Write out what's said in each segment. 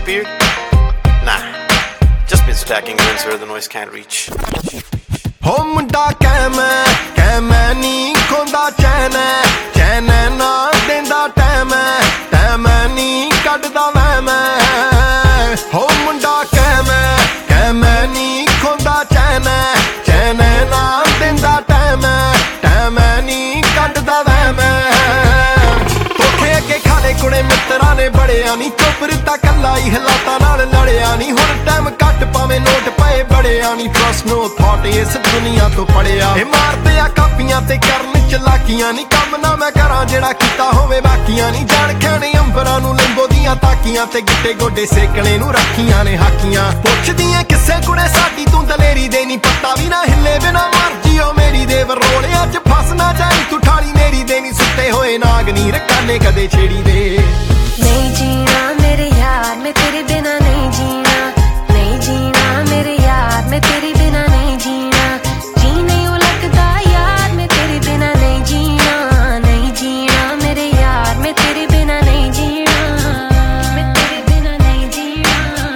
beard? Nah, just been stacking wins where the noise can't reach. हो मुंडा cam नी खोंदा चैन ना देंदा time नी कटदा वैम हो मुंडा cam नी खोंदा चैन ना देंदा टैम नी कटदा वैम धोखे अगे खाने कुड़े मित्रा ने बड़िया नी चुप रिता कला ही हालातां नाल लड़िया नी हुण टाइम घट पावे नोट पए बड़िया नी ट्रस्ट नो थॉट इस दुनिया तो पड़िया ए मारदे आ कापियां ते करन चलाकियां नी कम ना मैं करां जेड़ा कीता होवे बाकियां नी जान खाने अंबरां नू लिंबो दियां ताकियां ते गिट्टे गोडे सेकणे नू रखियां ने हाकियां पुछदियां किसे कुड़े साडी तू दलेरी दे नी पत्ता भी ना हिले बिना मर्जी ओ मेरी दे वरोले अज फस ना जाई तू ठाली मेरी दे नी सुते होए नाग नी रकाने कदे छेड़ी दे नहीं जीना मेरे यार मैं तेरे बिना नहीं जीना नहीं जीना मेरे यार मैं तेरे बिना नहीं जीना जी नहीं लगता यार मैं तेरे बिना नहीं जीना मेरे यार मैं तेरे बिना नहीं जीना मैं तेरे बिना नहीं जीना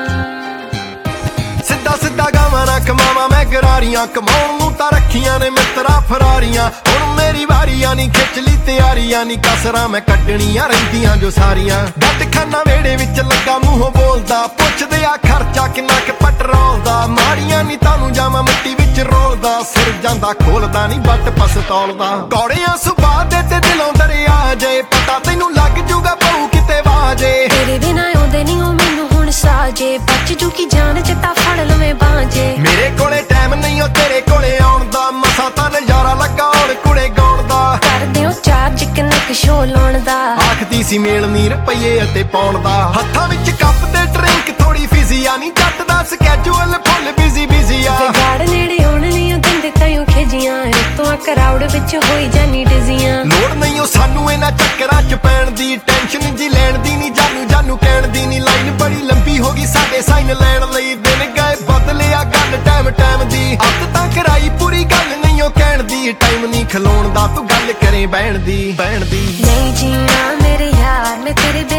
सिद्धा सिद्धा गावां ना कमावां मैं गरारियां कमाउण नूं तां रखियां ने मित्रा फरारियां हुण मेरी वारियां नी खिच ली तैयारियां नी कसरां मैं कड्डणियां रहिंदियां जो सारियां गड्ड खाना वेड़े विच लगा मूंहों बोलदा पुछदे आ खर्चा किन्ना क पेट्रोल दा माड़ियां नी तानू जावां मिट्टी विच रोलदा सिर जांदा खोलदा नी बट पसतौल दा कौड़ियां सुभाऽ दे ते दिलों दरिया जे पता तैनू लग जूगा पऊ किते वाजे तेरे बिना आउंदे नी ओ मैनू हुण साजे बच जूगी जान चट्टा फड़ लवे बांजे मेरे कोले टाइम नहीं ओ तेरे कोले आउण दा मसां तां नज़ारा लगा होण कुड़े गाउण दा कर दिओ चार्ज किन्ना क शो लाउण दा आखदी सी मेल नी रੁਪਈਏ ਅਤੇ ਪਾਉਣ ਦਾ ਹੱਥਾਂ ਵਿੱਚ ਕੱਪ ਤੇ ਡਰਿੰਕ ਥੋੜੀ ਫਿਜ਼ੀ ਆ ਨਹੀਂ ਜੱਟ ਦਾ ਸਕੈਜੂਅਲ ਫੁੱਲ ਬਿਜ਼ੀ ਆ ਤੇ ਗਾੜ ਨੇੜੇ ਆਉਣ ਨਹੀਂ ਉਹ ਦਿੰਦੇ ਤਾਈਓ ਖਿਜੀਆਂ ਤੋਂ ਆ ਕਰਾਊਡ ਵਿੱਚ ਹੋਈ ਜਾਨੀ ਡਿਜ਼ੀਆਂ ਲੋੜ ਨਹੀਂ ਉਹ ਸਾਨੂੰ ਇਹਨਾਂ ਚੱਕਰਾਂ 'ਚ ਪੈਣ ਦੀ ਟੈਨਸ਼ਨ ਜੀ ਲੈਣ ਦੀ ਨਹੀਂ ਜਾਨੂ ਕਹਿਣ ਦੀ ਨਹੀਂ ਲਾਈਨ ਬੜੀ ਲੰਬੀ ਹੋ ਗਈ ਸਾਡੇ ਸਾਈਨ ਲੈਣ ਲਈ ਦਿਨ ਗਏ ਬਦਲਿਆ ਗੱਲ ਟਾਈਮ ਦੀ ਅੱਤ ਤਾਂ ਕਰਾਈ ਪੂਰੀ ਗੱਲ ਨਹੀਂ ਉਹ ਕਹਿਣ ਦੀ ਟਾਈਮ ਨਹੀਂ ਖਲੋਣ ਦਾ ਤੂੰ ਗੱਲ ਕਰੇ ਬਹਿਣ ਦੀ नहीं जीना मेरे यार मैं तेरे